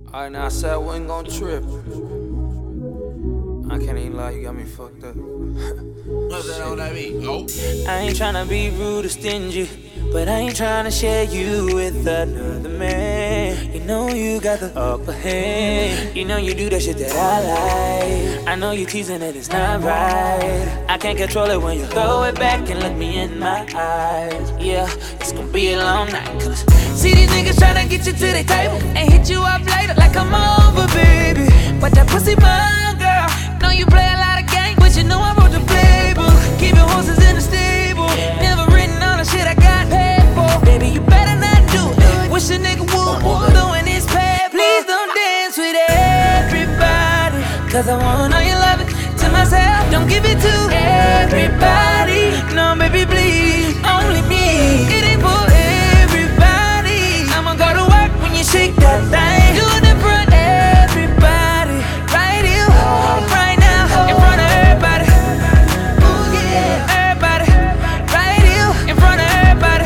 Alright, now I said I wasn't gon' trip. I can't even lie, you got me fucked up. What's that on that beat? Oh. I ain't tryna be rude or stingy, but I ain't tryna share you with another man. You know you got the upper hand. You know you do the shit that I like. I know you teasing it, it's not right. I can't control it when you throw it back and look me in my eyes. Yeah, it's gonna be a long night, cause see these niggas tryna get you to their table and hit you up later like I'm over, baby. But that pussy mine, girl. Know you play a lot of games, but you know I wrote the playbook. Keeping horses in the stable. Never written all the shit I got paid for. Baby, you better not do it. Wish a nigga would, doing his pay. Please don't dance with everybody, cause I wanna know you love it to myself. Don't give it to everybody. No, baby, please, only me. It ain't for everybody. I'ma go to work when you shake that thing. Do it in front of everybody. Right here, right now, in front of everybody. Ooh, yeah, everybody. Right here, in front of everybody.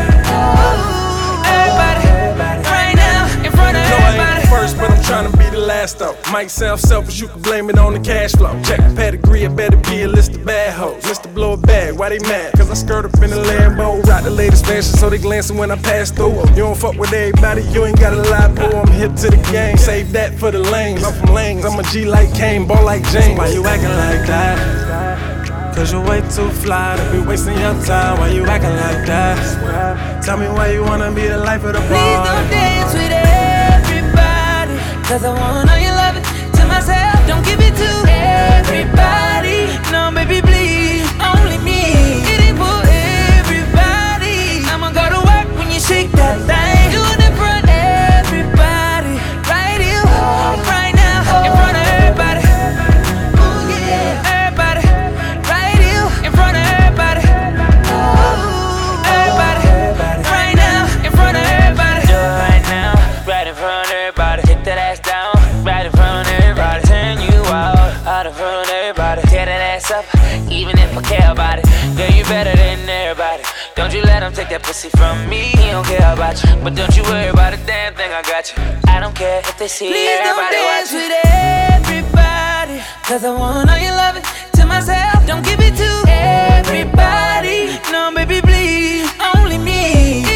Ooh, everybody. Right now, in front of everybody. I ain't the first, but I'm trying to be the last though. Might sound selfish, you can blame it on the cash flow. Check the pedigree, I better be a list of bad hoes. Mr. Blow a bag, why they mad? Cause I skirt up in the Lambo, rock the latest fashion, so they glancing when I pass through. You don't fuck with everybody, you ain't gotta lie, boo. I'm hip to the game, save that for the lanes. I'm from lanes, I'm a G like Kane, ball like James. Why you acting like that? Cause you're way too fly to be wasting your time. Why you acting like that? Tell me why you wanna be the life of the party. Please don't dance with everybody, cause I wanna know you love it to myself. Don't give it to everybody. No, baby, please, only me. It ain't for everybody. I'ma go to work when you shake that thing. Do it in front of everybody. Right here, right now, in front of everybody. Ooh, yeah, everybody. Right here, in front of everybody. Ooh, everybody. Right now, in front of everybody. Do it right now, right in front of everybody. Hit that ass down, right in front of everybody. Turn you out in front of everybody. Tear that ass up, even if I care about it. Girl, you better than everybody. Don't you let them take that pussy from me. He don't care about you, but don't you worry about a damn thing, I got you. I don't care if they see Please everybody watching. Please don't dance with everybody, cause I wanna know you love it to myself. Don't give it to everybody. No, baby, please, only me.